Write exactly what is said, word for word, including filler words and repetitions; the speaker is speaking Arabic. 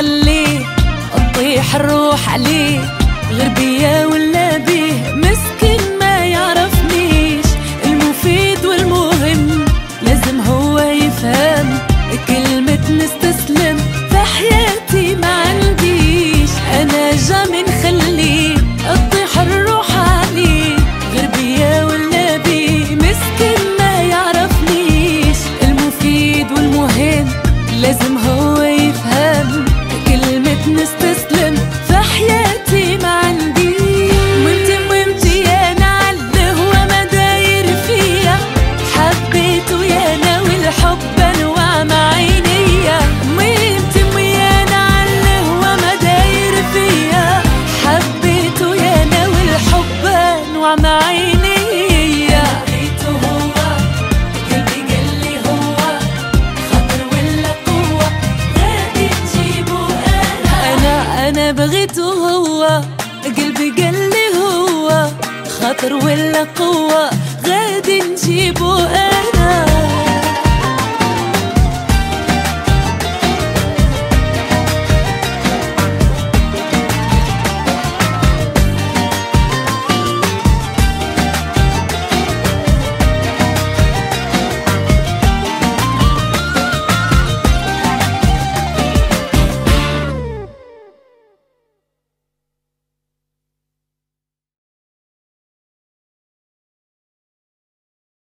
نخليه تطيح الروح عليه، غير بيا ولا بيه مسكين ما يعرفنيش. المفيد والمهم لازم هو يفهم، كلمة نستسلم في حياتي ما عنديش. انا جامي نخليه تطيح الروح عليه، غير بيا ولا بيه مسكين ما يعرفنيش. المفيد والمهم لازم هو يفهم، كلمة نستسلم في حياتي ما عندي. مهمتي مهمتي انا عالله هو ما داير فيا، حبيته يا انا والحب انواع معينية. مهمتي مهمتي انا عالله هو ما داير فيا، حبيته يا انا والحب انواع معينية. حبيته هو قلبي قالي هو خطر ولا قوة غادي تجيبه. انا انا انا بغيته هو قلبي قالي هو خطر ولا قوة غادي نجيبه.